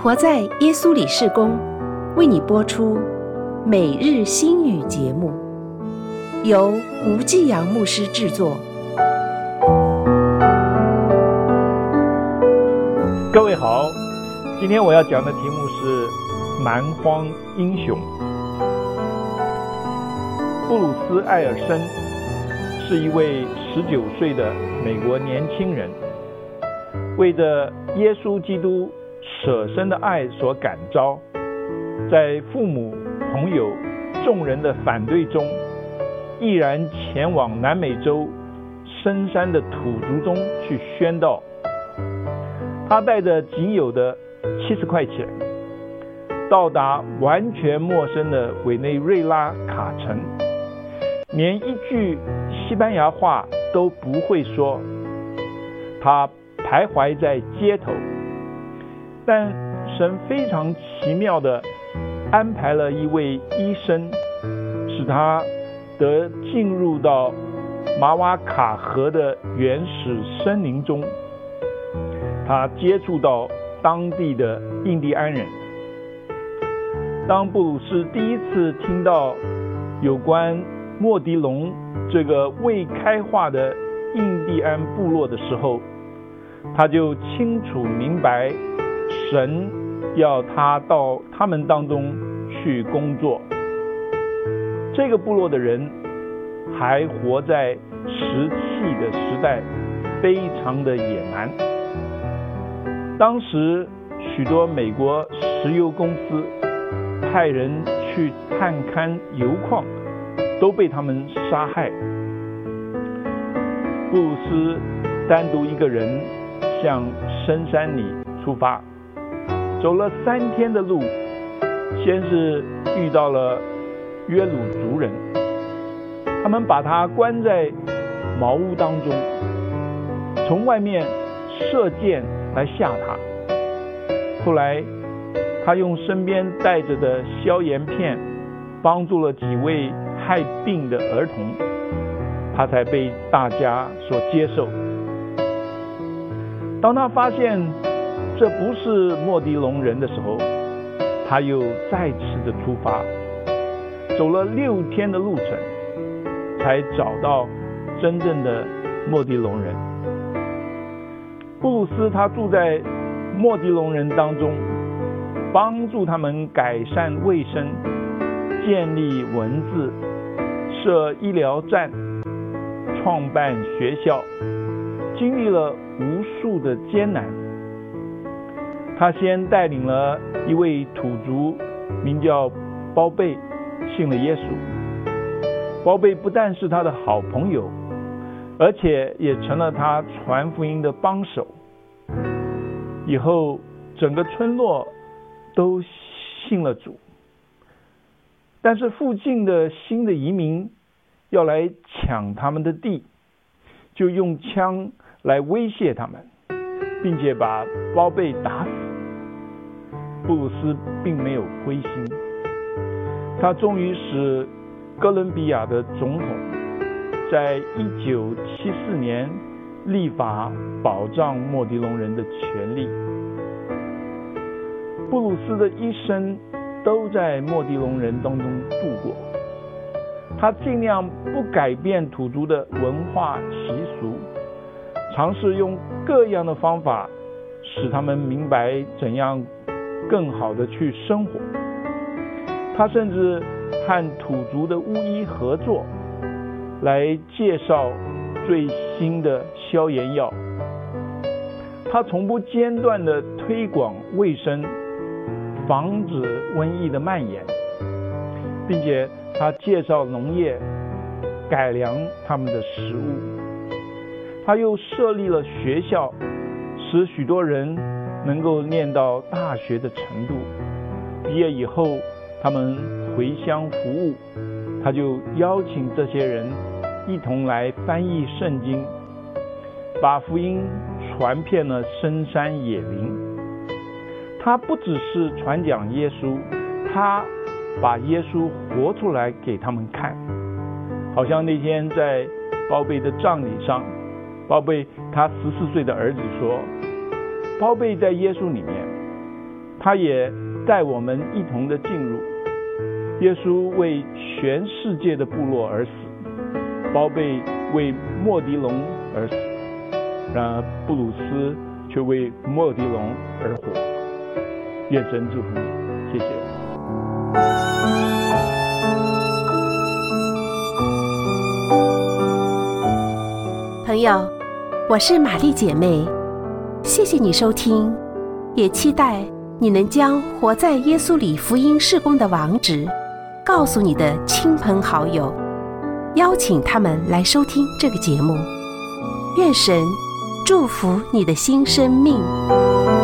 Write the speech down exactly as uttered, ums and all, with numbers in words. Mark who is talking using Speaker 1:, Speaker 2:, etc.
Speaker 1: 活在耶稣里事工为你播出每日新语节目，由吴继阳牧师制作。
Speaker 2: 各位好，今天我要讲的题目是蛮荒英雄。布鲁斯·艾尔森是一位十九岁的美国年轻人，为着耶稣基督舍身的爱所感召，在父母、朋友、众人的反对中，毅然前往南美洲深山的土族中去宣道。他带着仅有的七十块钱，到达完全陌生的委内瑞拉卡城，连一句西班牙话都不会说。他徘徊在街头，但神非常奇妙地安排了一位医生，使他得进入到马瓦卡河的原始森林中。他接触到当地的印第安人。当布鲁斯第一次听到有关莫迪龙这个未开化的印第安部落的时候，他就清楚明白神要他到他们当中去工作。这个部落的人还活在石器的时代，非常的野蛮。当时许多美国石油公司派人去探勘油矿，都被他们杀害。布鲁斯单独一个人向深山里出发，走了三天的路，先是遇到了约鲁族人，他们把他关在茅屋当中，从外面射箭来吓他。后来他用身边带着的消炎片帮助了几位害病的儿童，他才被大家所接受。当他发现这不是莫迪龙人的时候，他又再次的出发，走了六天的路程，才找到真正的莫迪龙人。布鲁斯他住在莫迪龙人当中，帮助他们改善卫生，建立文字，设医疗站，创办学校，经历了无数的艰难。他先带领了一位土族，名叫包贝，信了耶稣。包贝不但是他的好朋友，而且也成了他传福音的帮手。以后整个村落都信了主，但是附近的新的移民要来抢他们的地，就用枪来威胁他们，并且把包贝打死。布鲁斯并没有灰心，他终于使哥伦比亚的总统在一九七四年立法保障莫迪龙人的权利。布鲁斯的一生都在莫迪龙人当中度过，他尽量不改变土族的文化习俗，尝试用各样的方法使他们明白怎样更好的去生活。他甚至和土族的巫医合作，来介绍最新的消炎药。他从不间断地推广卫生，防止瘟疫的蔓延，并且他介绍农业，改良他们的食物。他又设立了学校，使许多人能够念到大学的程度。毕业以后，他们回乡服务，他就邀请这些人一同来翻译圣经，把福音传遍了深山野林。他不只是传讲耶稣，他把耶稣活出来给他们看。好像那天在包贝的葬礼上，包贝他十四岁的儿子说，包贝在耶稣里面， 他也带我们一同的进入。耶稣为全世界的部落而死，包贝为莫迪龙而死，然而布鲁斯却为莫迪龙而活。愿神祝福你，谢谢。
Speaker 1: 朋友，我是玛丽姐妹，谢谢你收听，也期待你能将活在耶稣里福音事工的网址告诉你的亲朋好友，邀请他们来收听这个节目。愿神祝福你的新生命。